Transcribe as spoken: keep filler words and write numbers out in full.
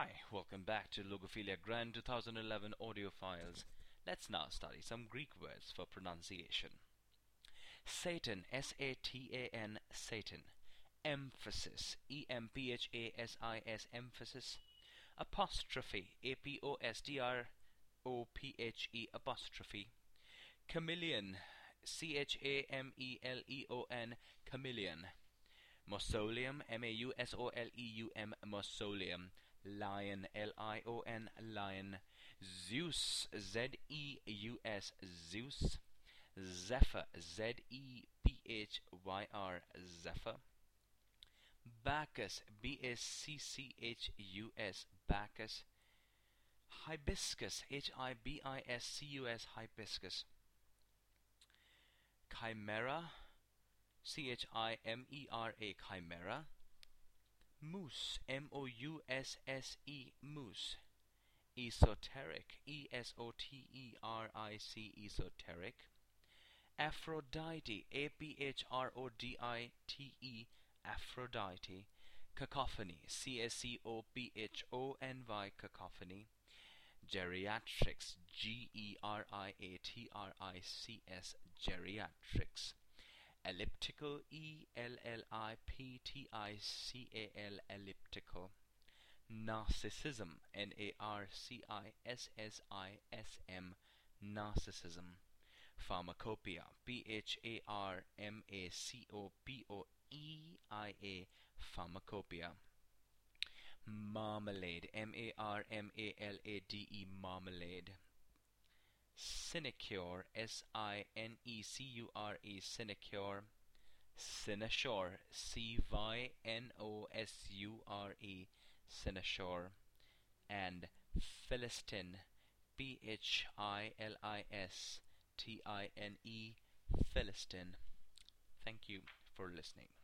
Hi, welcome back to Logophilia Grand twenty eleven audio files. Let's now study some Greek words for pronunciation. Satan, S A T A N, Satan. Emphasis, E M P H A S I S, emphasis. Apostrophe, A P O S T R O P H E, apostrophe. Chameleon, C H A M E L E O N, chameleon. Mausoleum, M A U S O L E U M, mausoleum. Lion, L I O N, lion. Zeus, Z E U S, Zeus. Zephyr, Z E P H Y R, zephyr. Bacchus, B A C C H U S, Bacchus. Hibiscus, H I B I S C U S, hibiscus. Chimera, C H I M E R A, chimera. Moose, M O U S S E, moose. Esoteric, E S O T E R I C, esoteric. Aphrodite, A P H R O D I T E, Aphrodite. Cacophony, C A C O P H O N Y, cacophony. Geriatrics, G E R I A T R I C S, geriatrics. Elliptical, E L L I P T I C A L, elliptical. Narcissism, N A R C I S S I S M, narcissism. Pharmacopoeia, P H A R M A C O P O E I A, pharmacopoeia. Marmalade, M A R M A L A D E, marmalade. Sinecure, S I N E C U R E, sinecure. Cynosure, C Y N O S U R E, cynosure. And Philistine, P H I L I S T I N E, Philistine. Thank you for listening.